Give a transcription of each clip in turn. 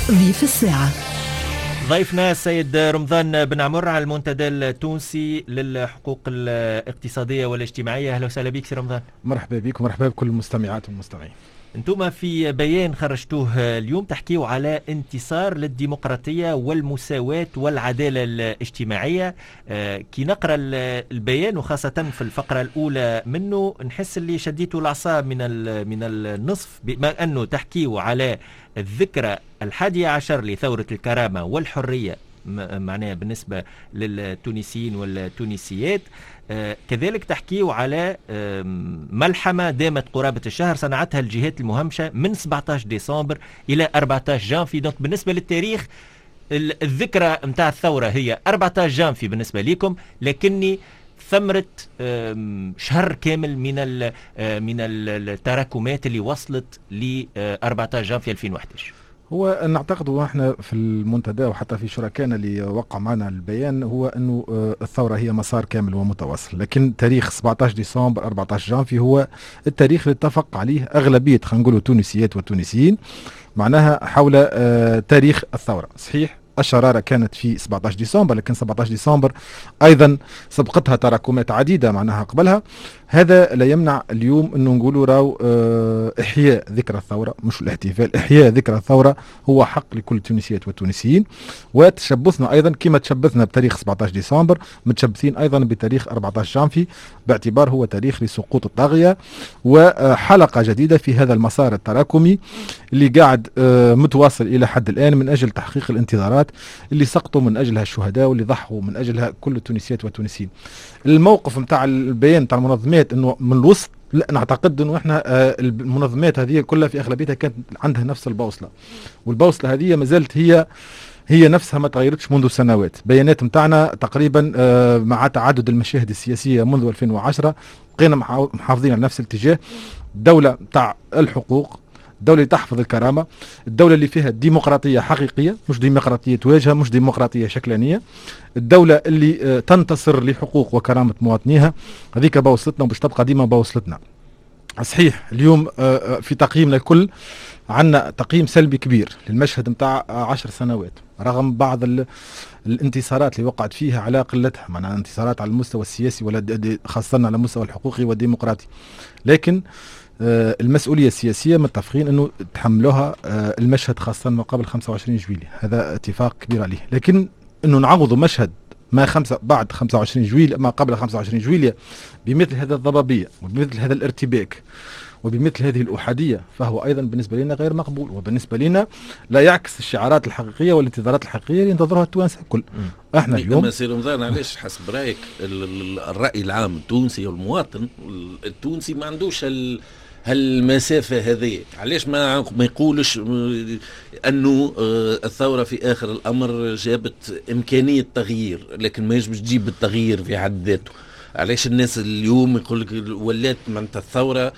ضيف الساعة. ضيفنا السيد رمضان بن عمر على المنتدى التونسي للحقوق الاقتصادية والاجتماعية. أهلا وسهلا بك سي رمضان. مرحبا بك ومرحبا بكل المستمعات والمستمعين. انتم في بيان خرجتوه اليوم تحكيوا على انتصار للديمقراطية والمساواة والعدالة الاجتماعية. كي نقرأ البيان وخاصة في الفقرة الأولى منه نحس اللي شديتوا الأعصاب من النصف، بما أنه تحكيوا على الذكرى 11 لثورة الكرامة والحرية معناها بالنسبة للتونسيين والتونسيات. كذلك تحكيوا على ملحمة دامت قرابة الشهر صنعتها الجهات المهمشة من 17 ديسمبر إلى 14 جانفي. دونك بالنسبة للتاريخ الذكرى متاع الثورة هي 14 جانفي بالنسبة لكم، لكني ثمرة شهر كامل من التراكمات اللي وصلت ل 14 جانفي 2011. هو نعتقد احنا في المنتدى وحتى في شركائنا اللي وقع معنا البيان هو انه الثوره هي مسار كامل ومتواصل، لكن تاريخ 17 ديسمبر 14 جانفي هو التاريخ اللي اتفق عليه اغلبيه خلينا نقولوا تونسيات وتونسيين، معناها حول تاريخ الثوره. صحيح الشرارة كانت في 17 ديسمبر، لكن 17 ديسمبر أيضا سبقتها تراكمات عديدة معناها قبلها. هذا لا يمنع اليوم أنه نقولوا راو إحياء ذكرى الثورة، مش الاحتفال، إحياء ذكرى الثورة هو حق لكل التونسيات والتونسيين، وتشبثنا أيضا كما تشبثنا بتاريخ 17 ديسمبر متشبثين أيضا بتاريخ 14 جانفي باعتبار هو تاريخ لسقوط الطاغية وحلقة جديدة في هذا المسار التراكمي اللي قاعد متواصل إلى حد الآن من أجل تحقيق الانتظارات اللي سقطوا من أجلها الشهداء واللي ضحوا من أجلها كل التونسيات والتونسيين. الموقف متاع البيان متاع المنظمات أنه من الوسط، لا نعتقد أنه إحنا المنظمات هذه كلها في أغلبيتها كانت عندها نفس البوصلة، والبوصلة هذه ما زالت هي نفسها ما تغيرتش منذ سنوات. بيانات متاعنا تقريبا مع تعدد المشاهد السياسية منذ 2010 بقينا محافظين على نفس الاتجاه. دولة متاع الحقوق، الدولة اللي تحفظ الكرامة، الدولة اللي فيها ديمقراطية حقيقية مش ديمقراطية واجهة، مش ديمقراطية شكلانية، الدولة اللي تنتصر لحقوق وكرامة مواطنيها. هذيك بوصلتنا وباش تبقى ديما بوصلتنا. صحيح اليوم في تقييمنا الكل عندنا تقييم سلبي كبير للمشهد متاع 10 سنوات رغم بعض الانتصارات اللي وقعت فيها على قلتها، معناها انتصارات على المستوى السياسي ولا خاصة على المستوى الحقوقي والديمقراطي، لكن المسؤولية السياسية متفقين أنه تحملوها المشهد خاصة ما قبل 25 جويلية، هذا اتفاق كبير عليه. لكن أنه نعوضوا مشهد بعد 25 جويلية ما قبل 25 جويلية بمثل هذا الضبابية وبمثل هذا الارتباك وبمثل هذه الأحادية فهو أيضا بالنسبة لنا غير مقبول، وبالنسبة لنا لا يعكس الشعارات الحقيقية والانتظارات الحقيقية اللي ينتظرها التوانسة الكل. احنا اليوم سي رمضان علاش حسب رأيك الرأي العام التونسي والمواطن التونسي ما عندوش هالمسافة هذه؟ علاش ما يقولش أنه الثورة في آخر الأمر جابت إمكانية تغيير لكن ما يجبش تجيب التغيير في حد ذاته؟ علاش الناس اليوم يقول لك ولات معناتها الثورة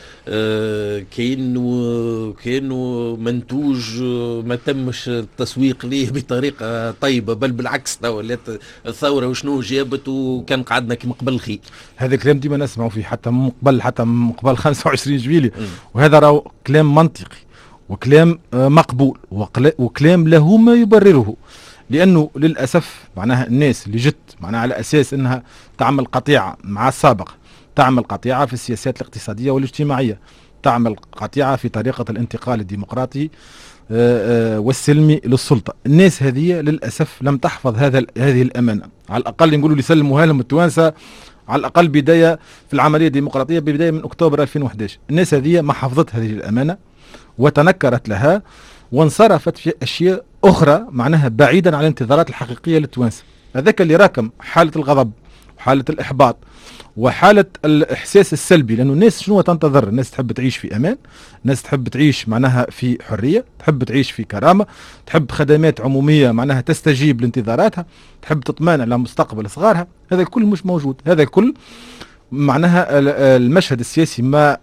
كأنه منتوج ما تمش التسويق ليه بطريقة طيبة، بل بالعكس ولات الثورة وشنو جابت وكان قعدنا كما قبل الخير. هذا كلام ديما نسمعه فيه حتى من قبل 25 جويلية، وهذا راهو كلام منطقي وكلام مقبول وكلام له ما يبرره، لأنه للأسف معناها الناس اللي جت معناها على أساس أنها تعمل قطيعة مع السابق، تعمل قطيعة في السياسات الاقتصادية والاجتماعية، تعمل قطيعة في طريقة الانتقال الديمقراطي والسلمي للسلطة. الناس هذه للأسف لم تحفظ هذه الأمانة، على الأقل نقولوا يسلموها لهم التوانسة على الأقل بداية في العملية الديمقراطية بداية من أكتوبر 2011. الناس هذه ما حفظت هذه الأمانة وتنكرت لها وانصرفت في أشياء أخرى معناها بعيدا عن الانتظارات الحقيقية للتوانسة. هذاك اللي راكم حالة الغضب وحالة الإحباط وحالة الإحساس السلبي، لأنه الناس شنو تنتظر؟ الناس تحب تعيش في أمان، الناس تحب تعيش معناها في حرية، تحب تعيش في كرامة، تحب خدمات عمومية معناها تستجيب لانتظاراتها، تحب تطمئن على مستقبل صغارها. هذا الكل مش موجود، هذا الكل معناها المشهد السياسي ما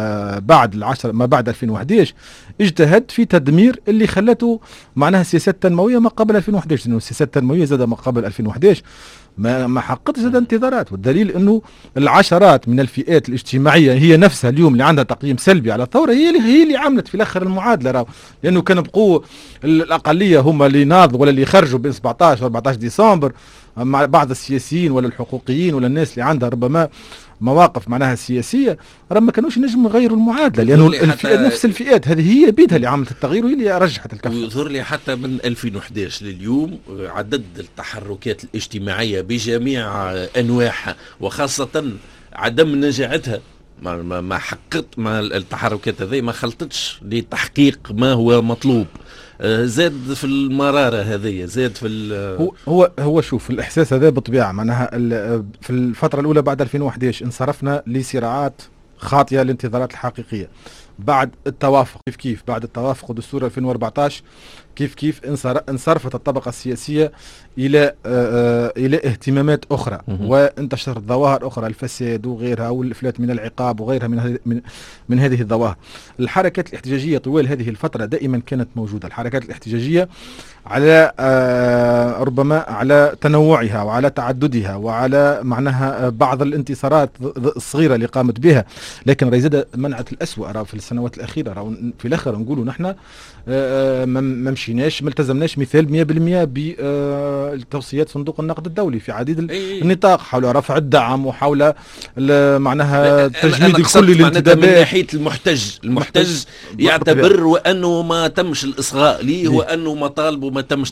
بعد 2011 اجتهد في تدمير اللي خلته معناها السياسات التنمويه ما قبل 2011، لانه السياسات التنمويه زاد ما قبل 2011 ما حققتش زاد انتظارات، والدليل انه العشرات من الفئات الاجتماعيه هي نفسها اليوم اللي عندها تقييم سلبي على الثوره هي اللي عملت في الاخر المعادله راهو، لانه كان بقوا الاقليه هم اللي ناضوا ولا اللي خرجوا بين 17 و 14 ديسمبر مع بعض السياسيين ولا الحقوقيين ولا الناس اللي عندها ربما مواقف معناها سياسيه، راه ما كانوش ينجموا يغيروا المعادله، لانه الفئات نفس الفئات هذه هي بيدها اللي عملت التغيير وهي اللي رجحت الكفه. ويظهر لي حتى من 2011 لليوم عدد التحركات الاجتماعيه بجميع انواعها وخاصه عدم نجاعتها ما حققت ما التحركات هذه ما خلطتش لتحقيق ما هو مطلوب. زاد في المرارة هذه، زاد في هو شوف الإحساس هذا بالطبيعة معناها في الفترة الأولى بعد 2011 انصرفنا لصراعات خاطئة الانتظارات الحقيقية. بعد التوافق كيف بعد التوافق ودستور 2014 كيف انصرفت الطبقة السياسية إلى اهتمامات أخرى وانتشرت ظواهر أخرى، الفساد وغيرها والإفلات من العقاب وغيرها من هذه الظواهر. الحركات الاحتجاجية طوال هذه الفترة دائما كانت موجودة، الحركات الاحتجاجية على ربما على تنوعها وعلى تعددها وعلى معناها بعض الانتصارات الصغيرة اللي قامت بها، لكن ريزادة منعت الأسوأ في السنوات الأخيرة. في الآخر نقولوا نحن ما مشيناش ما التزمناش مثال 100% بالتوصيات صندوق النقد الدولي في عديد النطاق حول رفع الدعم وحول معناها تجميد الكل للانتدابات. من ناحية المحتج يعتبر وأنه ما تمش الإصغاء ليه وأنه مطالبه ما تمش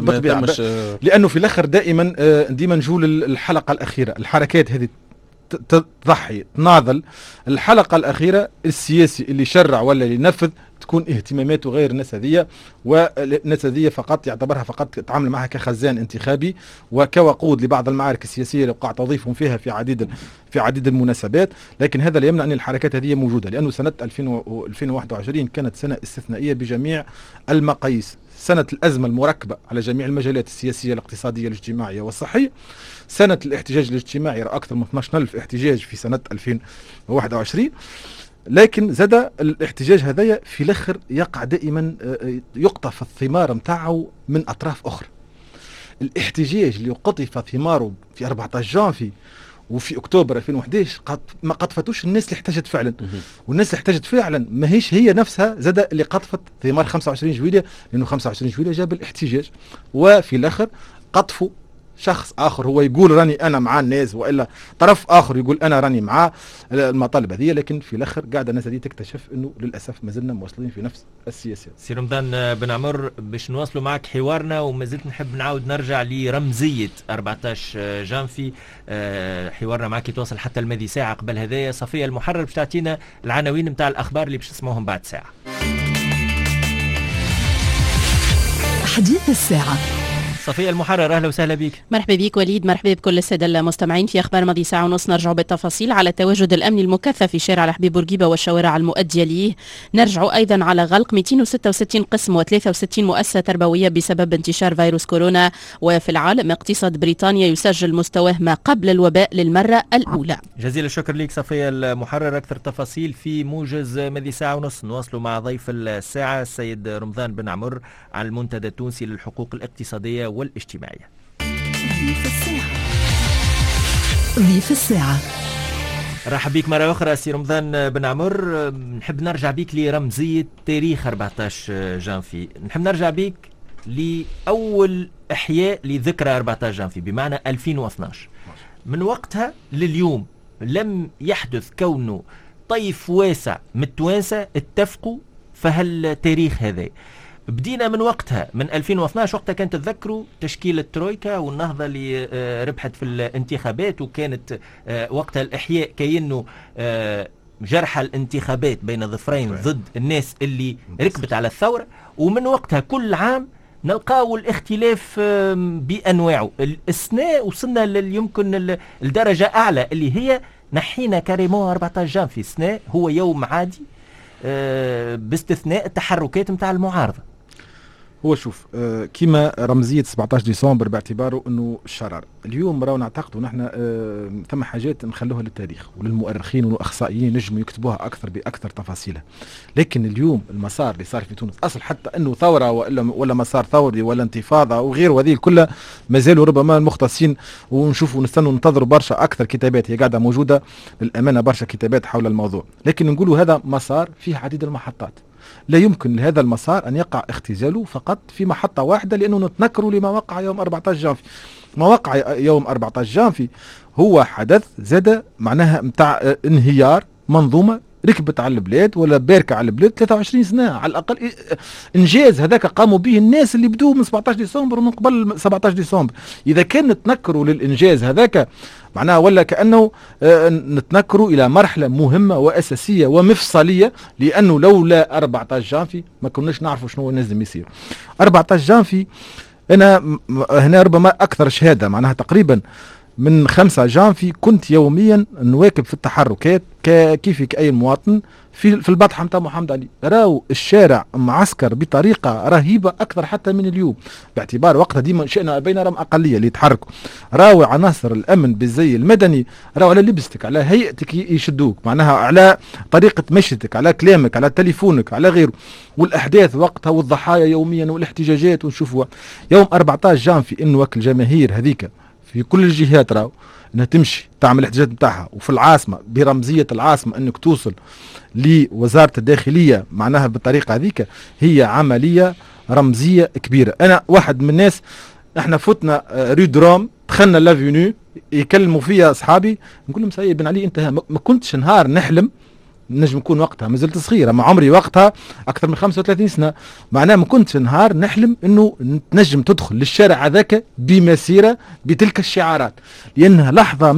لأنه في الآخر دائما نجول الحلقة الأخيرة، الحركات هذه تضحي تناضل الحلقة الأخيرة، السياسي اللي شرع ولا اللي ينفذ تكون اهتماماته غير نسذية، والنسذية فقط يعتبرها فقط يتعامل معها كخزان انتخابي وكوقود لبعض المعارك السياسية اللي وقع توظيفهم فيها في عديد المناسبات. لكن هذا لا يمنع أن الحركات هذه موجودة، لأنه سنة 2021 كانت سنة استثنائية بجميع المقاييس، سنة الأزمة المركبة على جميع المجالات السياسية الاقتصادية الاجتماعية والصحية، سنة الاحتجاج الاجتماعي أكثر من 12,000 احتجاج في سنة 2021. لكن زاد الاحتجاج هذايا في الاخر يقع دائما يقطف الثمار متاعه من اطراف اخرى. الاحتجاج اللي قطف ثماره في 14 جانفي وفي اكتوبر 2011 ما قطفتوش الناس اللي احتجت فعلا، والناس اللي احتجت فعلا ما هيش هي نفسها زاد اللي قطفت ثمار 25 جويلية، لانه 25 جويلية جاب الاحتجاج، وفي الاخر قطفوا شخص آخر هو يقول راني أنا مع الناس، وإلا طرف آخر يقول أنا راني مع المطالب هذه، لكن في الآخر قاعدة الناس هذه تكتشف أنه للأسف ما زلنا موصلين في نفس السياسات. سي رمضان بن عمر، باش نواصلوا معك حوارنا وما زلت نحب نعاود نرجع لرمزية 14 جانفي. حوارنا معك يتواصل حتى الماضي ساعة قبل هذايا. صفية المحرر باش تعطينا العناوين نتاع الأخبار اللي باش نسمعوهم بعد ساعة. حديث الساعة. صفية المحرر، أهلا وسهلا بك. مرحبا بك وليد، مرحبا بكل السادة المستمعين. في أخبار ماضي ساعة ونص نرجع بالتفاصيل على التواجد الأمني المكثف في شارع الحبيب بورقيبة والشوارع المؤدية ليه. نرجع أيضا على غلق 266 قسم و63 مؤسسة تربوية بسبب انتشار فيروس كورونا. وفي العالم اقتصاد بريطانيا يسجل مستواه ما قبل الوباء للمرة الأولى. جزيل الشكر لك صفية المحرر. أكثر تفاصيل في موجز ماضي ساعة ونص نواصلوا مع ضيف الساعة السيد رمضان بن عمر على المنتدى التونسي للحقوق الاقتصادية والاجتماعية. ضيف الساعة. رحب بك مرة أخرى سي رمضان بن عمر. نحب نرجع بك لرمزية تاريخ 14 جانفي، نحب نرجع بك لأول إحياء لذكرى 14 جانفي بمعنى 2012. من وقتها لليوم لم يحدث كونه طيف واسع من التوانسة اتفقوا فهالتاريخ هذا. بدينا من وقتها من 2012، وقتها كانت تذكروا تشكيل الترويكا والنهضة اللي ربحت في الانتخابات، وكانت وقتها الإحياء كأنه جرح الانتخابات بين ظفرين ضد الناس اللي ركبت على الثورة. ومن وقتها كل عام نلقاو الاختلاف بأنواعه. السنة وصلنا يمكن الدرجة أعلى اللي هي نحينا كاريمون 14 جانفي السنة هو يوم عادي باستثناء التحركات متاع المعارضة. هو شوف كيما رمزية 17 ديسمبر باعتباره انه الشرار، اليوم راهو نعتقدوا نحن ثم حاجات نخلوها للتاريخ وللمؤرخين والاخصائيين نجموا يكتبوها اكثر باكثر تفاصيلها. لكن اليوم المسار اللي صار في تونس اصل حتى انه ثوره ولا مسار ثوري ولا انتفاضه وغير هذه كلها مازالوا ربما المختصين ونشوفوا نستنوا ننتظروا برشا اكثر كتابات، هي قاعده موجوده للامانه برشا كتابات حول الموضوع، لكن نقولوا هذا مسار فيه عديد المحطات. لا يمكن لهذا المسار أن يقع اختزاله فقط في محطة واحدة، لأنه نتنكروا لما وقع يوم 14 جانفي. ما وقع يوم 14 جانفي هو حدث زاد معناها متاع انهيار منظومة ركبت على البلاد ولا باركة على البلاد 23 سنة على الأقل. إنجاز هذاك قاموا به الناس اللي بدوا من 17 ديسمبر ومن قبل 17 ديسمبر. إذا كان نتنكروا للإنجاز هذاك معناها ولا كأنه نتنكروا إلى مرحلة مهمة وأساسية ومفصلية، لأنه لولا 14 جانفي ما كناش نعرفوا شنو لازم يصير. 14 جانفي أنا هنا ربما أكثر شهادة معناها تقريبا من 5 جانفي كنت يوميا نواكب في التحركات كيفك أي مواطن في البطحة متاع محمد علي. راو الشارع معسكر بطريقة رهيبة أكثر حتى من اليوم، باعتبار وقتها ديما شئنا بين رم أقلية اللي يتحركوا. راو عناصر الأمن بالزي المدني، راو على لبستك على هيئتك يشدوك، معناها على طريقة مشيتك على كلامك على تليفونك على غيره. والأحداث وقتها والضحايا يوميا والاحتجاجات ونشوفوا يوم 14 جانفي إنه وكل الجماهير هذيك في كل الجهات راو انها تمشي تعمل الاحتجاجات بتاعها، وفي العاصمه برمزيه العاصمه انك توصل لوزاره الداخليه معناها بالطريقه هذيك، هي عمليه رمزيه كبيره. انا واحد من الناس احنا فتنا ريد روم دخلنا لافينيو يكلموا فيها اصحابي نقول لهم سيد بن علي انت ما كنتش نهار نحلم نجم نكون وقتها ما زلت صغيره، مع عمري وقتها اكثر من 35 سنه، معناها ما كنتش نهار نحلم انه تنجم تدخل للشارع هذاك بمسيره بتلك الشعارات، لانها لحظه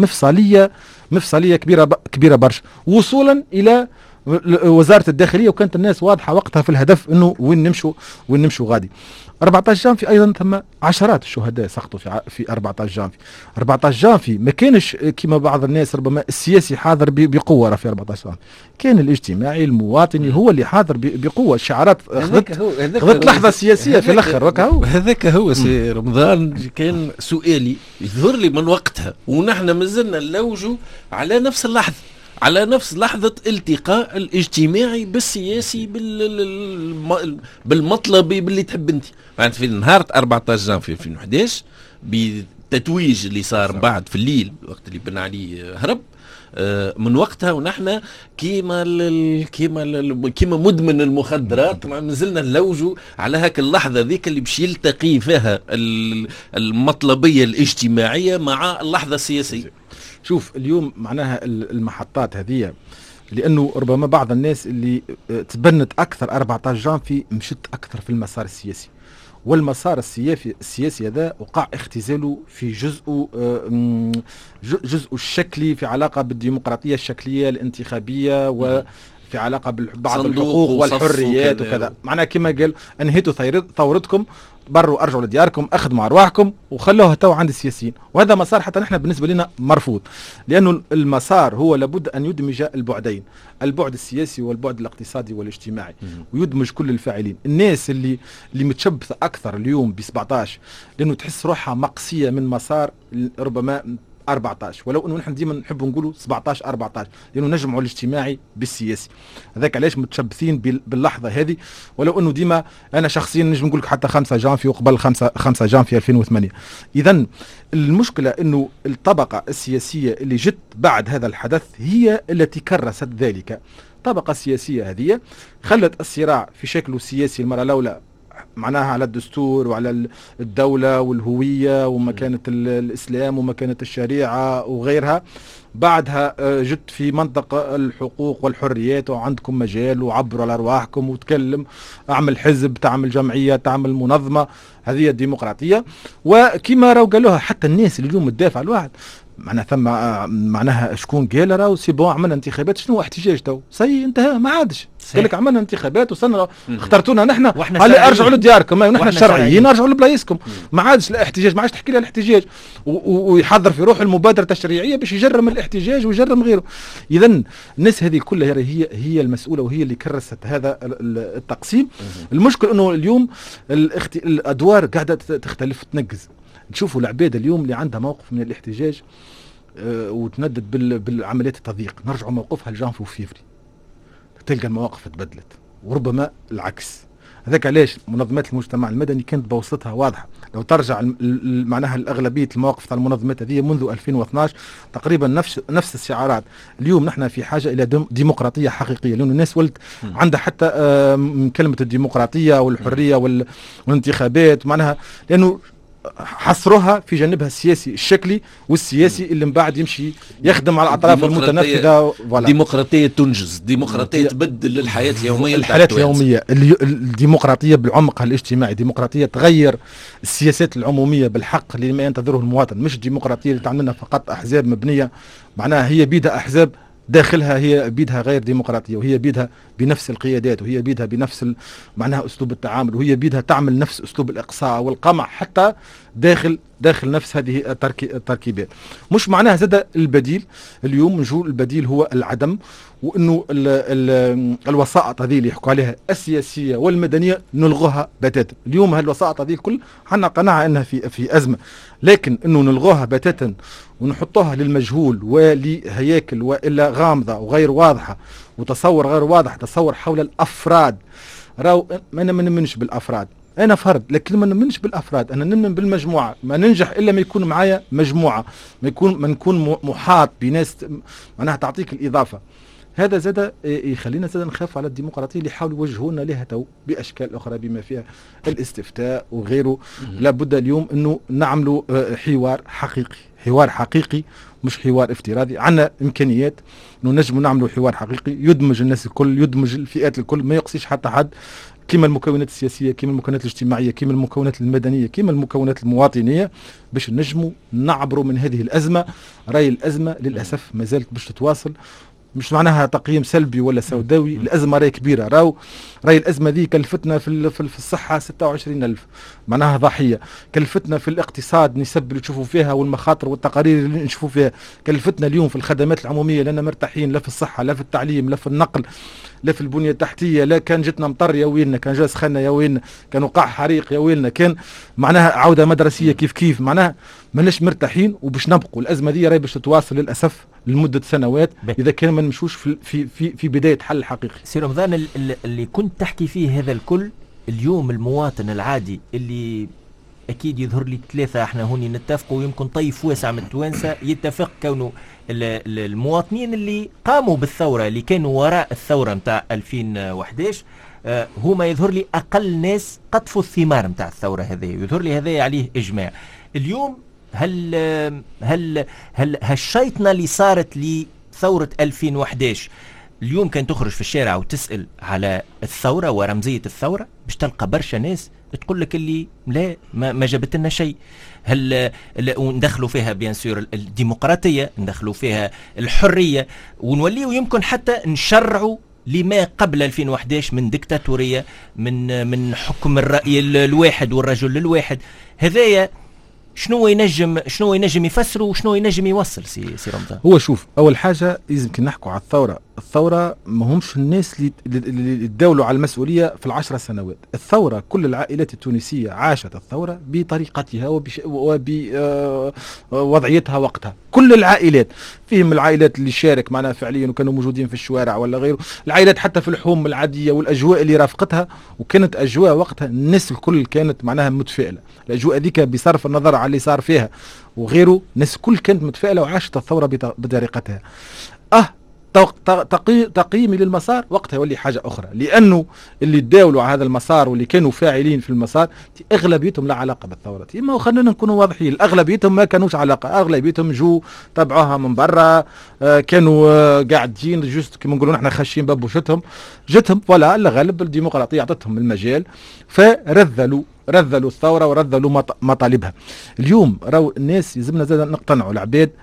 مفصليه كبيره برشا، وصولا الى وزاره الداخليه، وكانت الناس واضحه وقتها في الهدف انه وين نمشوا غادي. 14 جانفي ايضا ثم عشرات الشهداء سقطوا في 14 جانفي. 14 جانفي ما كانش كما بعض الناس ربما السياسي حاضر بقوه في 14 جانفي، كان الاجتماعي المواطني هو اللي حاضر بقوه. الشعارات خذت لحظه سياسيه في الاخر. هذاك هو سي رمضان. كان سؤالي يظهر لي من وقتها ونحن مازلنا نلوجوا على نفس اللحظه، على نفس لحظة التقاء الاجتماعي بالسياسي بالمطلبي باللي تحب انت. يعني في نهار 14 جانفي 2011 بالتتويج اللي صار بعد في الليل وقت اللي بن علي هرب، من وقتها ونحن كيما مدمن المخدرات ما زلنا نلوجوا على هاك اللحظة ذيك اللي باش يلتقي فيها المطلبية الاجتماعية مع اللحظة السياسية. شوف اليوم معناها المحطات هذه، لأنه ربما بعض الناس اللي تبنت أكثر 14 جانفي مشت أكثر في المسار السياسي، والمسار السياسي هذا وقع اختزاله في جزء الشكلي في علاقة بالديمقراطية الشكلية الانتخابية وفي علاقة ببعض الحقوق والحريات وكذا. معناها كما قال انهيتوا ثورتكم، بروا ارجعوا لدياركم، اخذوا ارواحكم وخلوها تو عند السياسيين. وهذا مسار حتى نحن بالنسبه لنا مرفوض، لانه المسار هو لابد ان يدمج البعدين، البعد السياسي والبعد الاقتصادي والاجتماعي، ويدمج كل الفاعلين. الناس اللي متشبثه اكثر اليوم ب 17، لانه تحس روحها مقصيه من مسار ربما 14، ولو انه نحن ديما نحب نقولوا 17 14، لانه نجمعوا الاجتماعي بالسياسي. هذاك علاش متشبثين باللحظه هذه، ولو انه ديما انا شخصيا نجم نقول لك حتى 5 جانفي وقبل 5 جانفي 2008. اذا المشكله انه الطبقه السياسيه اللي جت بعد هذا الحدث هي التي كرست ذلك. الطبقه السياسيه هذه خلت الصراع في شكله السياسي المره الاولى معناها على الدستور وعلى الدولة والهوية ومكانة الإسلام ومكانة الشريعة وغيرها. بعدها جت في منطقة الحقوق والحريات، وعندكم مجال وعبروا على أرواحكم وتكلم، أعمل حزب، تعمل جمعية، تعمل منظمة، هذه الديمقراطية. وكما راو قالوها حتى الناس اللي اليوم تدافع الواحد معناها ثم معناها شكون قال راهو سي بون عملنا انتخابات، شنو احتجاج تو سي انتهى ما عادش. قال لك عملنا انتخابات وصلنا اخترتونا نحن هلا ارجعوا لدياركم، ونحن شرعيين ارجعوا لبلايصكم. ما عادش لا احتجاج، ما عادش تحكي لها الاحتجاج ويحضر في روحه المبادره التشريعيه باش يجرم الاحتجاج ويجرم غيره. اذا الناس هذه كلها هي المسؤوله وهي اللي كرست هذا التقسيم. المشكل انه اليوم الادوار قاعده تختلف تنقز. نشوفوا العباد اليوم اللي عندها موقف من الاحتجاج وتندد بالعمليات التضييق، نرجعوا موقفها لجانفي وفيفري تلقى المواقف تبدلت، وربما العكس. هذاك علاش منظمات المجتمع المدني كانت بوصلتها واضحه. لو ترجع معناها الاغلبيه المواقف تاع المنظمات هذه منذ 2012 تقريبا نفس الشعارات. اليوم نحن في حاجه الى ديمقراطيه حقيقيه، لانه الناس ولت عندها حتى كلمه الديمقراطيه والحريه والانتخابات، معناها لانه حصرها في جانبها السياسي الشكلي والسياسي اللي من بعد يمشي يخدم على الاطراف المتنفذه. ديمقراطيه تنجز، ديمقراطيه تبدل الحياه اليوميه. الحياه اليوميه الديمقراطيه بعمقها الاجتماعي، ديمقراطيه تغير السياسات العموميه بالحق لما ينتظره المواطن، مش الديمقراطيه اللي تعملنا فقط احزاب مبنيه معناها هي بيدها احزاب داخلها هي بيدها غير ديمقراطية، وهي بيدها بنفس القيادات، وهي بيدها بنفس معناها أسلوب التعامل، وهي بيدها تعمل نفس أسلوب الإقصاء والقمع حتى داخل نفس هذه التركيبات. مش معناها زاد البديل. اليوم نجول البديل هو العدم، وأنه الوسائط هذه اللي يحكوا عليها السياسية والمدنية نلغوها بتاتا. اليوم هالوسائط هذه الكل حنا قناعة أنها في أزمة، لكن أنه نلغوها بتاتا ونحطوها للمجهول ولهياكل وإلا غامضة وغير واضحة وتصور غير واضح، تصور حول الأفراد. راو أنا ما نمنش بالأفراد، أنا فرد لكن ما نمنش بالأفراد، أنا نمن بالمجموعة. ما ننجح إلا ما يكون معايا مجموعة، ما نكون محاط بناس معناها تعطيك الإضافة. هذا زاد يخلينا زاد نخاف على الديمقراطية اللي يحاولوا يوجهونا لها تو بأشكال أخرى بما فيها الاستفتاء وغيره. لابد اليوم أنه نعملوا حوار حقيقي مش حوار افتراضي. عندنا إمكانيات أنه نجم نعملوا حوار حقيقي يدمج الناس الكل، يدمج الفئات الكل، ما يقصيش حتى حد، كما المكونات السياسية، كما المكونات الاجتماعية، كما المكونات المدنية، كما المكونات المواطنية، باش نجموا نعبروا من هذه الأزمة. راي الأزمة للأسف ما زالت باش تتواصل، مش معناها تقييم سلبي ولا سوداوي. الأزمة راي كبيرة. راي الأزمة ذي كلفتنا في الصحة 26,000 معناها ضحية، كلفتنا في الاقتصاد نسب اللي تشوفوا فيها والمخاطر والتقارير اللي نشوفوا فيها، كلفتنا اليوم في الخدمات العمومية لأننا مرتاحين لا في الصحة لا في التعليم لا في النقل لا في البنية التحتية، لا كان جتنا مطر يا ويلنا، كان جا سخنة يا ويلنا، كان وقع حريق يا ويلنا، كان معناها عودة مدرسية كيف معناها ماناش مرتاحين. وباش نبقوا الأزمة دي راهي باش تتواصل للأسف لمدة سنوات إذا كان ما نمشوش في بداية حل حقيقي. سي رمضان، اللي كنت تحكي فيه هذا الكل اليوم المواطن العادي اللي أكيد يظهر لي ثلاثة احنا هوني نتفقوا، ويمكن طيف واسع من التوانسة يتفق كونه المواطنين اللي قاموا بالثورة اللي كانوا وراء الثورة متاع 2011 هما يظهر لي أقل ناس قطفوا الثمار متاع الثورة هذه، يظهر لي هذا عليه إجماع. اليوم هل هالشيطنة اللي صارت لثورة 2011 اليوم كان تخرج في الشارع وتسأل على الثورة ورمزية الثورة باش تلقى برشا ناس تقول لك اللي لا ما جابت لنا شيء. هل وندخلوا فيها بيان سور الديمقراطية، ندخلوا فيها الحرية، ونوليوا يمكن حتى نشرعوا لما قبل 2011 من ديكتاتورية، من حكم الرأي الواحد والرجل الواحد. هذايا شنو ينجم يفسروا وشنو ينجم يوصل سي رمضان؟ هو شوف، اول حاجه يمكن نحكوا على الثوره ما همش الناس اللي تداولوا على المسؤوليه في ال10 سنوات. الثوره كل العائلات التونسيه عاشت الثوره بطريقتها وبوضعيتها وقتها، كل العائلات، فيهم العائلات اللي شارك معنا فعليا وكانوا موجودين في الشوارع ولا غيره، العائلات حتى في الحوم العاديه والاجواء اللي رافقتها، وكانت اجواء وقتها الناس الكل كانت معناها متفائله. الاجواء ذيك بصرف النظر على اللي صار فيها وغيره، الناس الكل كانت متفائله وعاشت الثوره بطريقتها. تقييمي للمسار وقتها يولي حاجة أخرى، لأنه اللي تداولوا على هذا المسار واللي كانوا فاعلين في المسار أغلبيتهم لا علاقة بالثورة. ما خلينا نكونوا واضحين، أغلبيتهم ما كانوش علاقة، أغلبيتهم جو تبعوها من برا، كانوا قاعدين جست كما نقولوا نحن خاشين ببوشتهم، جتهم ولا الغالب الديمقراطية أعطتهم المجال فرذلوا الثورة ورذلوا مطالبها. اليوم راو الناس يلزمنا زاد نقتنعوا العباد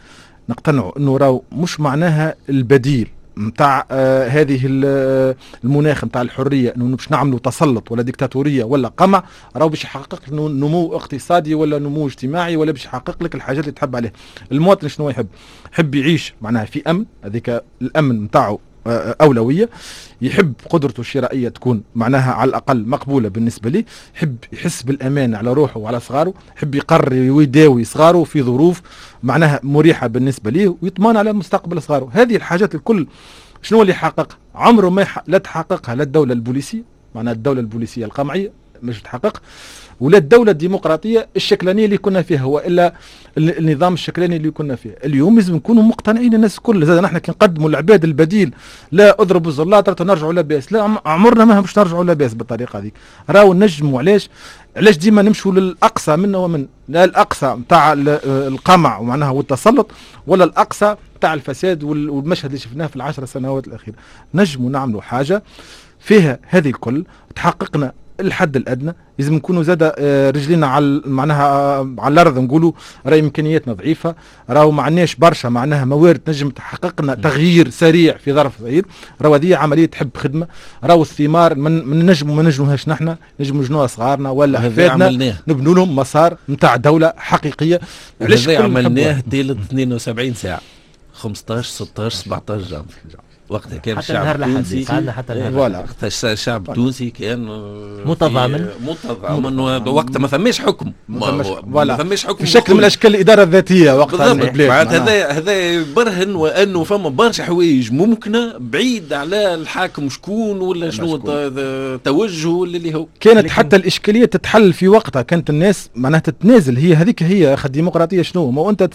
نقتنعوا انه راهو مش معناها البديل نتاع هذه المناخ نتاع الحريه انه باش نعملوا تسلط ولا ديكتاتوريه ولا قمع، راهو باش يحقق نمو اقتصادي ولا نمو اجتماعي ولا باش يحقق لك الحاجات اللي تحب عليها. المواطن شنو يحب يعيش معناها في امن، هذيك الامن نتاعو أولوية، يحب قدرته الشرائية تكون معناها على الأقل مقبولة بالنسبة لي، يحب يحس بالأمان على روحه وعلى صغاره، يحب يقرر ويداوي صغاره في ظروف معناها مريحة بالنسبة لي ويطمن على مستقبل صغاره. هذه الحاجات الكل شنو اللي يحققها؟ عمره ما لا تحققها لا الدولة البوليسية، معناها الدولة البوليسية القمعية مش تحقق، ولا الدولة الديمقراطية الشكلانية اللي كنا فيها، وإلا النظام الشكلاني اللي كنا فيه. اليوم لازم نكونوا مقتنعين الناس الكل. زاد نحن كي نقدموا العباد البديل، لا اضربوا الزلاط نرجعوا لاباس، لا عمرنا ما باش نرجعوا لاباس بالطريقة هذيك. راهو نجموا علاش ديما نمشوا للأقصى منا ومن، لا الأقصى نتاع القمع ومعناها والتسلط، ولا الأقصى نتاع الفساد والمشهد اللي شفناه في ال10 سنوات الأخيرة. نجموا نعملوا حاجة فيها هذه الكل، تحققنا الحد الادنى. لازم نكونوا زاد رجلينا على معناها على الارض، نقولوا راهي امكانياتنا ضعيفه، راهو ما عندناش برشا معناها موارد تنجم تحقق لنا تغيير سريع في ظرف صغير. راهو هذه عمليه تحب خدمه. راهو الثمار من نجموهاش نحن، نجموا نجنوها صغارنا ولا حفادنا، نبنوا لهم مسار نتاع دوله حقيقيه. علاش عملناه طيله 72 ساعه 15 16 17 جنب وقتها كان الشعب التونسي الشعب التونسي كان متضامن وقتها ما فماش حكم، ما فماش حكم في شكل من اشكال الاداره الذاتيه وقتها. هذا يبرهن وانه فما برشا حوايج ممكنه بعيد على الحاكم شكون ولا شنو توجهه اللي هو كانت حتى الاشكاليه تتحل في وقتها. كانت الناس معناها تتنازل، هي هذيك هي الديمقراطيه. شنو ما انت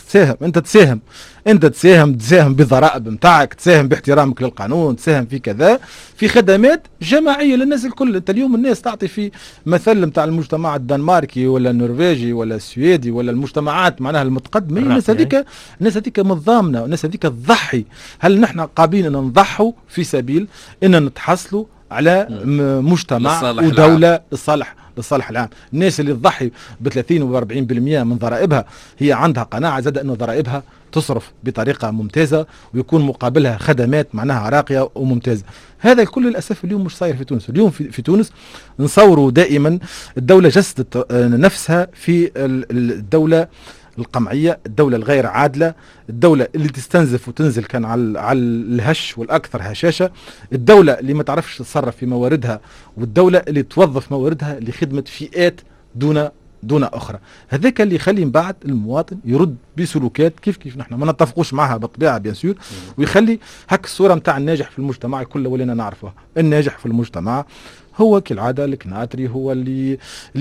تساهم بالضرائب نتاعك، تساهم باحترامك للقانون، تساهم في كذا، في خدمات جماعيه للناس الكل. انت اليوم الناس تعطي في مثل نتاع المجتمع الدنماركي ولا النرويجي ولا السويدي ولا المجتمعات معناها المتقدمه، الناس هذيك متضامنه، الناس هذيك تضحي. هل نحن قابلين ان نضحوا في سبيل ان نتحصلوا على مجتمع ودوله للصالح العام؟ الناس اللي تضحي ب 30 و 40% من ضرائبها هي عندها قناعه زاد انه ضرائبها تصرف بطريقه ممتازه ويكون مقابلها خدمات معناها راقيه وممتازه. هذا الكل للاسف اليوم مش صاير في تونس. اليوم في تونس نصوروا دائما الدوله جسدت نفسها في الدوله القمعيه، الدوله الغير عادله، الدوله اللي تستنزف وتنزل كان على الهش والاكثر هشاشه، الدوله اللي ما تعرفش تتصرف في مواردها، والدوله اللي توظف مواردها لخدمه فئات دون اخرى. هذاك اللي يخلي من بعد المواطن يرد بسلوكات كيف نحن ما نتفقوش معها بالطبيعه بيان سور، ويخلي هك الصوره نتاع الناجح في المجتمع كله ولينا نعرفها. الناجح في المجتمع هو كالعاده الكناتري، هو اللي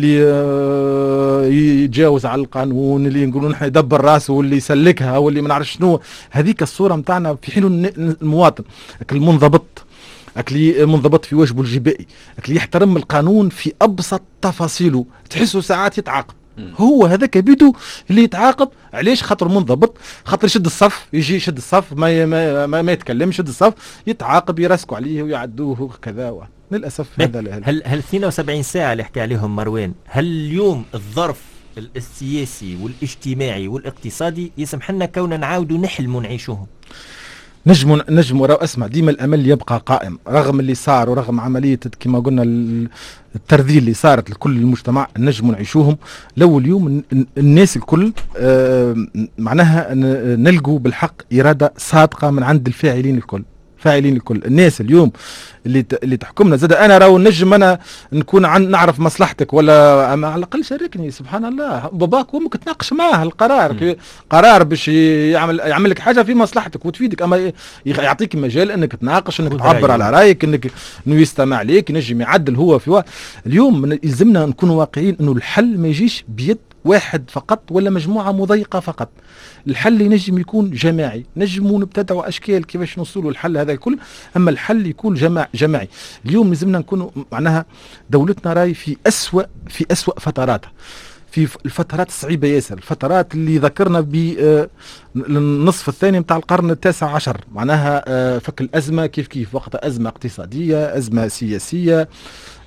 يتجاوز على القانون، اللي نقولوا نحن يدبر راسه واللي يسلكها واللي ما نعرف شنو. هذيك الصوره نتاعنا، في حين المواطن المنضبط، اللي منضبط في واجبه الجبائي، اللي يحترم القانون في ابسط تفاصيله، تحسه ساعات يتعاقب. هو هذاك بيدو اللي يتعاقب. علاش؟ خاطر منضبط، خاطر يشد الصف، يجي يشد الصف ما يتكلمش، يشد الصف يتعاقب، يرسكوا عليه ويعدوه كذا. للاسف هذا هل 72 ساعه اللي حكى عليهم مروان، هل اليوم الظرف السياسي والاجتماعي والاقتصادي يسمح لنا كوننا نعاودوا نحلموا نعيشوهم؟ نجموا راهو اسمع، ديما الامل يبقى قائم رغم اللي صار ورغم عمليه كما قلنا الترذيل اللي صارت لكل المجتمع. نجموا نعيشوهم لو اليوم الناس الكل معناها نلقوا بالحق اراده صادقه من عند الفاعلين الكل. الناس اليوم اللي تحكمنا. زاد انا راهو نجم انا نكون نعرف مصلحتك، ولا على الاقل شاركني. سبحان الله، باباك وامك تناقش معاه القرار، قرار باش يعمل لك حاجه في مصلحتك وتفيدك، اما يعطيك مجال انك تناقش، انك تعبر على رايك، انه يستمع ليك، ينجم يعدل هو في اليوم يلزمنا نكون واقعيين انه الحل ما يجيش بيد واحد فقط ولا مجموعه مضيقه فقط. الحل ينجم يكون جماعي، نجموا نبتدعوا اشكال كيفاش نوصلوا الحل هذا الكل، اما الحل يكون جماعي. اليوم لازمنا نكونوا معناها دولتنا راي في اسوأ فتراتها، في الفترات الصعيبه ياسر، الفترات اللي ذكرنا بالنصف الثاني نتاع القرن ال19، معناها فك الازمه كيف وقتها ازمه اقتصاديه، ازمه سياسيه،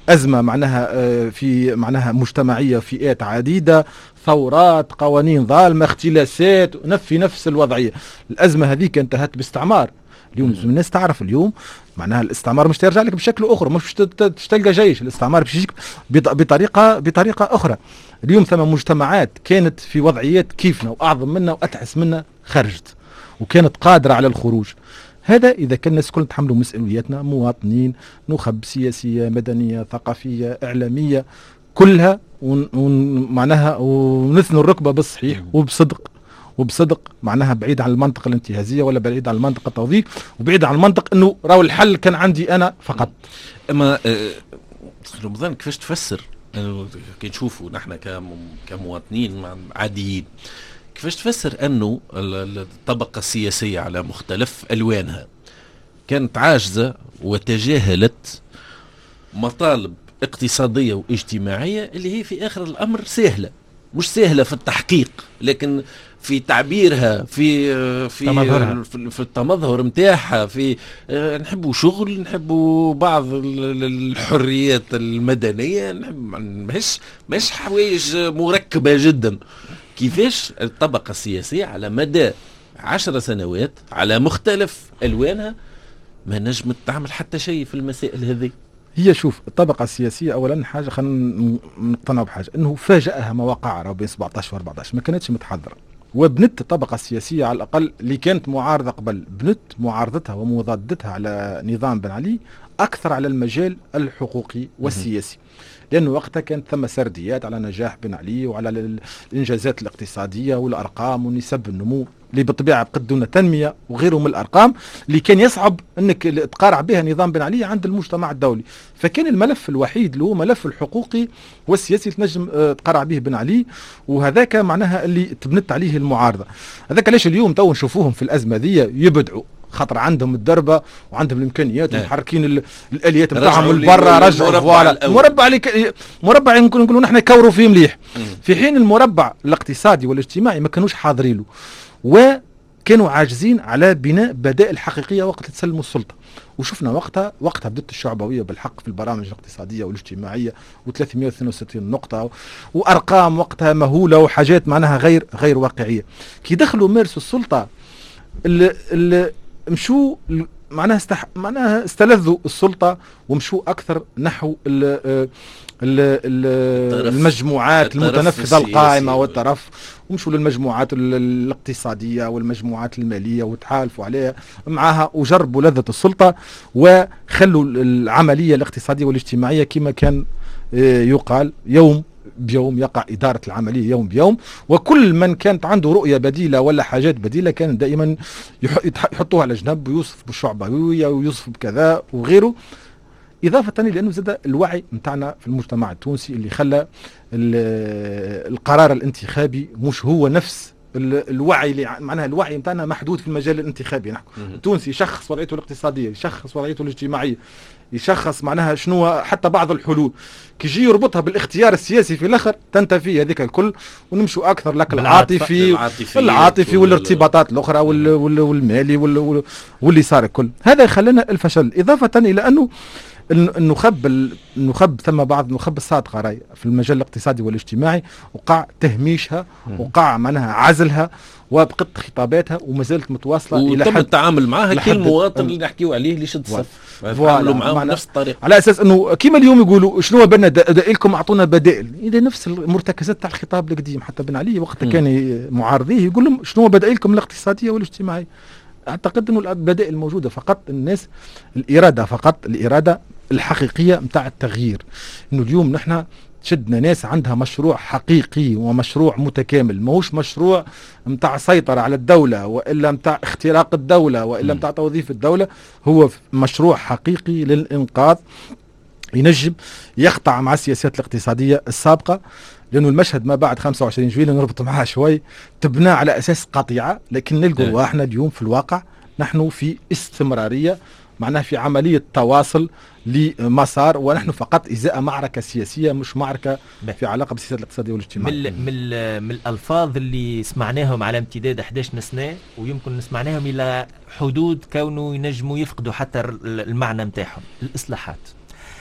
أزمة معناها في معناها مجتمعية، فئات عديدة، ثورات، قوانين ظالمة، اختلاسات، في نفس الوضعية. الأزمة هذيك انتهت باستعمار. اليوم لازم الناس تعرف اليوم معناها الاستعمار مش ترجع لك بشكل اخر، مش تلقى جيش، الاستعمار باش يجيك بطريقه اخرى. اليوم ثم مجتمعات كانت في وضعيات كيفنا واعظم منا واتعس منا خرجت وكانت قادره على الخروج. هذا اذا كان الناس كل تحملوا مسؤولياتنا، مواطنين، نخب سياسيه، مدنيه، ثقافيه، اعلاميه، كلها معناها ونثنوا الركبه بالصحيح وبصدق معناها بعيد عن المنطقه الانتهازيه ولا بعيد عن المنطقه التوظيف وبعيد عن المنطق انه راهو الحل كان عندي انا فقط. اما رمضان كيفاش تفسر كي نشوفوا نحن كمواطنين عاديين، كيفاش تفسر انه الطبقه السياسيه على مختلف الوانها كانت عاجزه وتجاهلت مطالب اقتصاديه واجتماعيه اللي هي في اخر الامر سهله، مش سهله في التحقيق لكن في تعبيرها، في التمظهر نتاعها، في نحبوا شغل، نحبوا بعض الحريات المدنيه، مش حوايج مركبه جدا. كيفاش الطبقه السياسيه على مدى 10 سنوات على مختلف الوانها ما نجمت تعمل حتى شيء في المسائل هذه؟ هي شوف الطبقة السياسية أولا حاجة خلينا نقتنعوا بحاجة أنه فاجأها ما وقع بين 17 و 14 ما كانتش متحضرة، وبنت الطبقة السياسية على الأقل اللي كانت معارضة قبل بنت معارضتها ومضادتها على نظام بن علي أكثر على المجال الحقوقي والسياسي، لأنه وقتها كانت ثم سرديات على نجاح بن علي وعلى الإنجازات الاقتصادية والأرقام ونسب النمو اللي بالطبيعة بقد دون تنمية وغيره من الأرقام اللي كان يصعب أنك تقارع بها نظام بن علي عند المجتمع الدولي. فكان الملف الوحيد اللي هو ملف الحقوقي والسياسي تنجم تقارع به بن علي، وهذاك معناها اللي تبنت عليه المعارضة. هذاك ليش اليوم تو نشوفوهم في الأزمة ذي يبدعوا، خاطر عندهم الدربة وعندهم الامكانيات ومحركين الاليات نتاعهم من برا، رجعوا فوالا مربع نقولوا نحن كوروا فيه مليح، في حين المربع الاقتصادي والاجتماعي ما كانوش حاضرين له وكانوا عاجزين على بناء بدائل حقيقيه وقت تسلموا السلطه. وشفنا وقتها بدت الشعبويه بالحق في البرامج الاقتصاديه والاجتماعيه و362 نقطه وارقام وقتها مهوله وحاجات معناها غير واقعيه. كي دخلوا مارسوا السلطه مشوا معناها استلذوا السلطة ومشوا أكثر نحو المجموعات المتنفذة القائمة والترف، ومشوا للمجموعات الاقتصادية والمجموعات المالية وتحالفوا عليها معها وجربوا لذة السلطة وخلوا العملية الاقتصادية والاجتماعية كما كان يقال يوم بيوم، يقع إدارة العملية يوم بيوم، وكل من كانت عنده رؤية بديلة ولا حاجات بديلة كان دائما يحطوها على جنب ويوصف بالشعبوية ويوصف بكذا وغيره، إضافة لأنه زاد الوعي متاعنا في المجتمع التونسي اللي خلى القرار الانتخابي مش هو نفس الوعي اللي معناها الوعي متاعنا محدود في المجال الانتخابي. نحكي التونسي يشخص وضعيته الاقتصادية، يشخص وضعيته الاجتماعية، يشخص معناها شنو حتى بعض الحلول، كي يجي يربطها بالاختيار السياسي في الاخر تنتفي هذيك الكل ونمشوا اكثر لك العاطفي والارتباطات الاخرى والمالي واللي صار الكل. هذا خلنا الفشل، اضافه الى انه النخب ثم بعض النخب الصادقه راي في المجال الاقتصادي والاجتماعي وقع تهميشها وقع معناها عزلها وبقت خطاباتها وما زالت متواصله الى حد التعامل معها كالمواطن اللي نحكيو عليه اللي شد صف تعاملوا معاه بنفس الطريقه، على اساس انه كيما اليوم يقولوا شنو بنا بدائلكم اعطونا بدائل، اذا نفس المرتكزات تاع الخطاب القديم. حتى بن علي وقتها كان معارضيه يقول لهم شنو بدائلكم الاقتصاديه والاجتماعيه. اعتقد انه البدائل موجوده، فقط الناس الاراده الحقيقيه نتاع التغيير. انه اليوم نحن شدنا ناس عندها مشروع حقيقي ومشروع متكامل، ماهوش مشروع متاع سيطرة على الدولة وإلا متاع اختراق الدولة وإلا متاع توظيف الدولة، هو مشروع حقيقي للإنقاذ ينجم يقطع مع السياسات الاقتصادية السابقة. لأنه المشهد ما بعد 25 جويلية نربط معها شوي تبنى على أساس قطيعة، لكن نلقوا احنا اليوم في الواقع نحن في استمرارية، معناها في عملية تواصل لمسار، ونحن فقط إزاء معركة سياسية مش معركة في علاقة بالسياسة الاقتصادية والاجتماعية. من الألفاظ اللي سمعناهم على امتداد 11 سنة ويمكن نسمعناهم إلى حدود كونه ينجموا يفقدوا حتى المعنى متاعهم، الإصلاحات.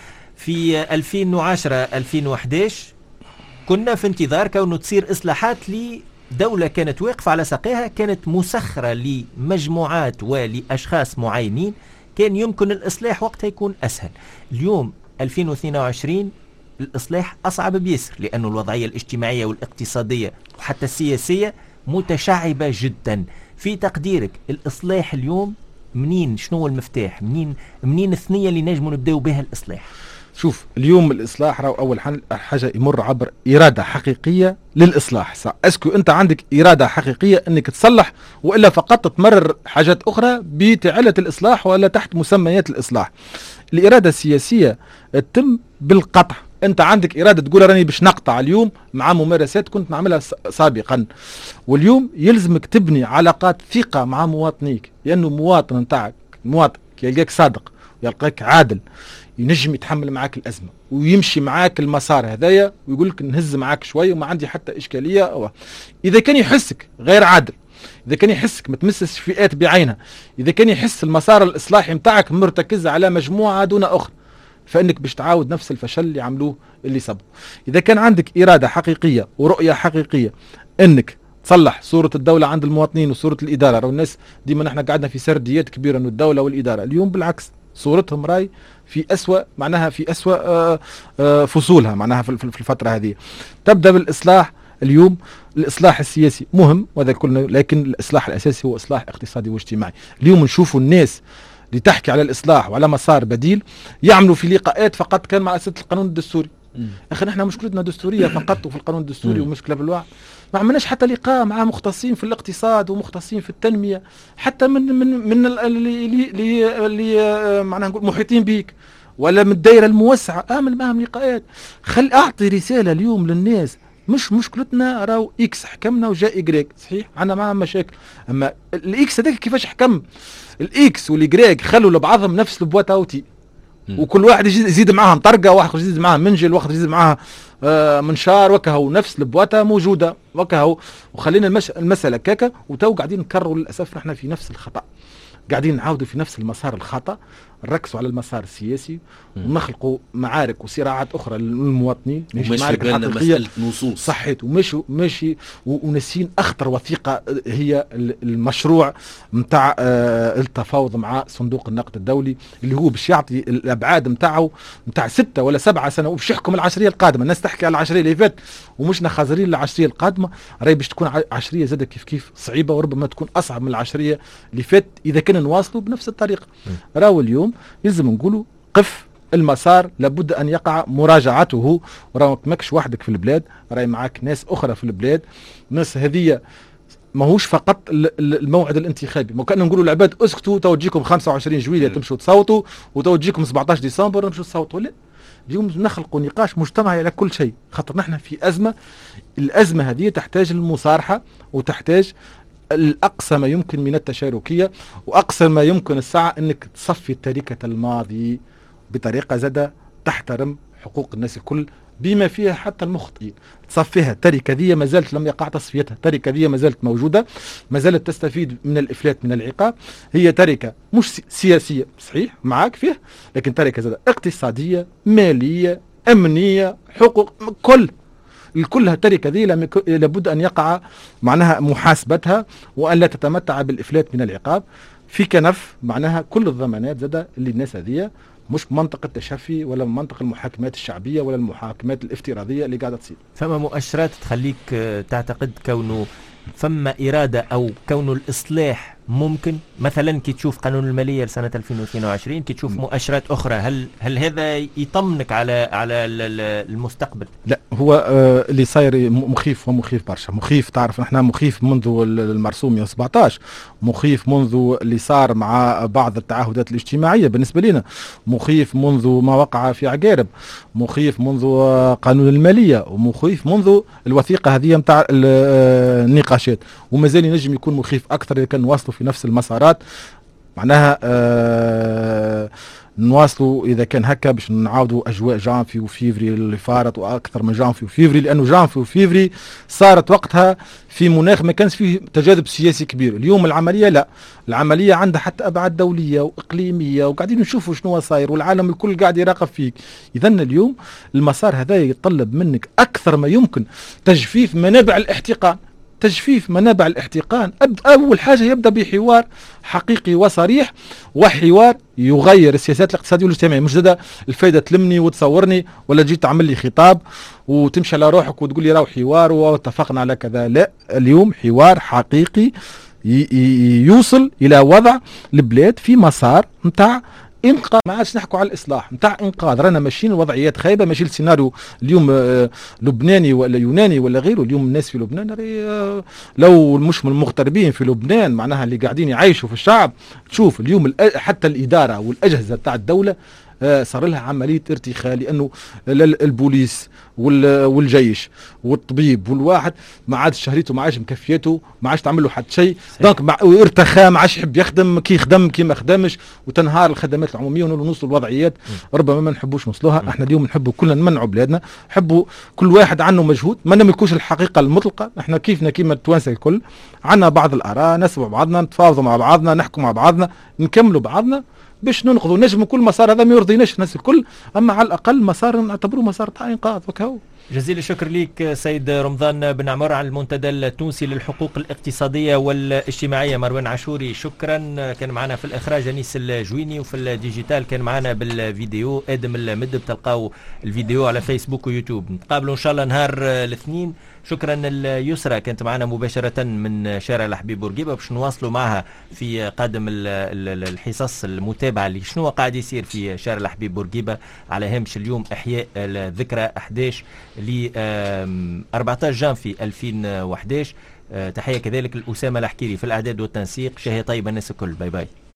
في 2010-2011 كنا في انتظار كونه تصير إصلاحات لدولة كانت واقفة على ساقيها، كانت مسخرة لمجموعات ولأشخاص معينين، كان يمكن الإصلاح وقتها يكون أسهل. اليوم 2022 الإصلاح أصعب بيسر، لأن الوضعية الاجتماعية والاقتصادية وحتى السياسية متشعبة جدا. في تقديرك الإصلاح اليوم منين؟ شنو المفتاح؟ منين الثنية اللي نجموا نبداو بها الإصلاح؟ شوف اليوم الإصلاح راهو أول حاجة يمر عبر إرادة حقيقية للإصلاح. اسكو أنت عندك إرادة حقيقية أنك تصلح، وإلا فقط تمرر حاجات أخرى بتعلة الإصلاح ولا تحت مسميات الإصلاح. الإرادة السياسية تتم بالقطع. أنت عندك إرادة تقول راني باش نقطع اليوم مع ممارسات كنت نعملها سابقا، واليوم يلزمك تبني علاقات ثقة مع مواطنيك، لأنه مواطن نتاعك، مواطن يلقاك صادق ويلقاك عادل ينجم يتحمل معاك الأزمة ويمشي معاك المسار هذايا ويقول لك نهز معاك شوية وما عندي حتى إشكالية. إذا كان يحسك غير عادل، إذا كان يحسك ما تمسش فئات بعينها، إذا كان يحس المسار الإصلاحي متاعك مرتكز على مجموعة دون أخرى، فإنك باش تعاود نفس الفشل اللي عملوه اللي سبقوا. إذا كان عندك إرادة حقيقية ورؤية حقيقية إنك تصلح صورة الدولة عند المواطنين وصورة الإدارة، راه الناس ديما نحن قعدنا في سرديات كبيرة إنه الدولة والإدارة، اليوم بالعكس صورتهم راي في أسوأ، معناها في أسوأ فصولها معناها في الفترة هذه. تبدأ بالإصلاح. اليوم الإصلاح السياسي مهم وهذا كله، لكن الإصلاح الأساسي هو إصلاح اقتصادي واجتماعي. اليوم نشوفوا الناس اللي تحكي على الإصلاح وعلى مسار بديل يعملوا في لقاءات فقط كان مع أساتذة القانون الدستوري. أخي نحن مشكلتنا دستورية فقط وفي القانون الدستوري ومشكلة بالوعي. ما عملناش حتى لقاء مع مختصين في الاقتصاد ومختصين في التنمية، حتى من اللي معناها نقول محيطين بيك ولا من الدائرة الموسعة. أعمل معهم لقاءات، أعطي رسالة اليوم للناس. مش مشكلتنا راهو إكس حكمنا وجاء إجريك، صحيح عنا معهم مشاكل، أما الإكس هذاك كيفاش حكم؟ الإكس والإجريك خلوا لبعضهم نفس البواط أوتي، وكل واحد يزيد معاها طرقة، واحد يزيد معاها منجل، واحد يزيد معاها منشار، وكهو نفس البواطة موجودة وكهو، وخلينا المسألة كاكا. وتو قاعدين نكرروا للأسف نحن في نفس الخطأ، قاعدين نعاودوا في نفس المسار الخطأ، نركزوا على المسار السياسي ونخلقوا معارك وصراعات أخرى للمواطنين. وماشي بالنا مسألة نصوص صحيت وماشي ونسين أخطر وثيقة هي المشروع متاع التفاوض مع صندوق النقد الدولي، اللي هو باش يعطي الأبعاد متاعه متاع 6 ولا 7 سنة وباش يحكم العشرية القادمة. الناس تحكي على العشرية اللي فات ومشنا خازرين للعشرية القادمة، راهي باش تكون عشرية زادة كيف صعيبة، وربما تكون أصعب من العشرية اللي فات إذا كنا نواصلوا بنفس الطريقة. راهو اليوم يلزم نقولوا قف المسار، لابد أن يقع مراجعته، وراك ماكش وحدك في البلاد، راي معك ناس أخرى في البلاد. الناس هذه ماهوش فقط الموعد الانتخابي، ما كان نقولوا العباد اسكتوا توجيكم 25 جويلية تمشوا تصوتوا وتوجيكم 17 ديسمبر نمشوا تصوتوا. لا، اليوم نخلقوا نقاش مجتمعي على كل شيء، خاطر نحن في أزمة. الأزمة هذه تحتاج المصارحة وتحتاج الأقصى ما يمكن من التشاركية، وأقصى ما يمكن الساعة أنك تصفي تركة الماضي بطريقة زادة تحترم حقوق الناس الكل بما فيها حتى المخطئين. تصفيها تركة ذي ما زالت لم يقع تصفيتها، تركة ذي ما زالت موجودة، ما زالت تستفيد من الإفلات من العقاب. هي تركة مش سياسية صحيح معاك فيه، لكن تركة زادة اقتصادية مالية أمنية حقوق كلها تركة ذي لابد أن يقع معناها محاسبتها، وأن لا تتمتع بالإفلات من العقاب في كنف معناها كل الضمانات زادة اللي الناس هذه مش منطق التشفي ولا منطق المحاكمات الشعبية ولا المحاكمات الافتراضية اللي قاعدة تصير. فما مؤشرات تخليك تعتقد كونه فما إرادة أو كونه الإصلاح ممكن؟ مثلا كي تشوف قانون المالية لسنة 2022، كي تشوف مؤشرات أخرى، هل هذا يطمنك على المستقبل؟ لا، هو اللي صاير مخيف ومخيف برشا. مخيف، تعرف نحن مخيف منذ المرسوم 117، مخيف منذ اللي صار مع بعض التعهدات الاجتماعية بالنسبة لنا، مخيف منذ ما وقع في عقارب، مخيف منذ قانون المالية، ومخيف منذ الوثيقة هذه متاع النقاشات، وما زال ينجم يكون مخيف أكثر إذا كان وصلوا في نفس المسارات معناها نواصلوا اذا كان هكا باش نعاودوا اجواء جانفي وفيفري اللي فارت واكثر من جانفي وفيفري، لانه جانفي وفيفري صارت وقتها في مناخ ما كانش فيه تجاذب سياسي كبير. اليوم العمليه لا، العمليه عندها حتى ابعاد دوليه واقليميه، وقاعدين نشوفوا شنو صاير والعالم الكل قاعد يراقب فيك. اذا اليوم المسار هذا يتطلب منك اكثر ما يمكن تجفيف منابع الاحتقان. تجفيف منابع الاحتقان أول حاجة يبدأ بحوار حقيقي وصريح، وحوار يغير السياسات الاقتصادية والاجتماعية. مش زاد الفايدة تلمني وتصورني ولا جيت تعمل لي خطاب وتمشي على روحك وتقول لي راهو حوار واتفقنا على كذا. لا، اليوم حوار حقيقي يوصل إلى وضع البلاد في مسار متاع انقاذ. ما عادش نحكوا على الاصلاح، نتاع انقاذ. رانا ماشيين الوضعيات خايبه، ماشي السيناريو اليوم لبناني ولا يوناني ولا غيره. اليوم الناس في لبنان لو مش من المغتربين في لبنان معناها اللي قاعدين يعيشوا في الشعب، تشوف اليوم حتى الاداره والاجهزه تاع الدوله صار لها عمليه ارتخاء، لانه البوليس والجيش والطبيب والواحد ما عادش شهريته، ما عادش مكفيته، ما عادش تعمل له حتى شيء. دونك ارتخاء، ما عادش يحب يخدم، كي يخدم كي ما خدمش، وتنهار الخدمات العموميه ونوصلوا الوضعيات ربما ما نحبوش نوصلوها. احنا اليوم نحبوا كلنا نمنعوا بلادنا، نحبوا كل واحد عنده مجهود، ما نملكوش الحقيقه المطلقه. احنا كيفنا كيما التوانسه الكل عندنا بعض الاراء، نسمع بعضنا، نتفاوضوا مع بعضنا، نحكوا مع بعضنا، نكملوا بعضنا باش ننقذوا. نجم كل مسار هذا ما يرضيناش الناس الكل، اما على الاقل مسار نعتبروه مسار تاع انقاذ. وكهو جزيل الشكر ليك سيد رمضان بن عمر على المنتدى التونسي للحقوق الاقتصادية والاجتماعية. مروان عاشوري شكرا، كان معنا في الإخراج أنيس الجويني، وفي الديجيتال كان معنا بالفيديو آدم المدب. تلقاو الفيديو على فيسبوك ويوتيوب. نتقابلوا إن شاء الله نهار الاثنين. شكرا اليسرى كانت معنا مباشرة من شارع الحبيب بورقيبة، باش نواصلوا معها في قادم الحصص المتابعة لشنو قاعد يصير في شارع الحبيب بورقيبة على هامش اليوم إحياء الذكرى 11 ل 14 جانفي 2011. تحية كذلك لأسامة الحكيري في الإعداد والتنسيق. شهية طيبة الناس الكل. باي باي.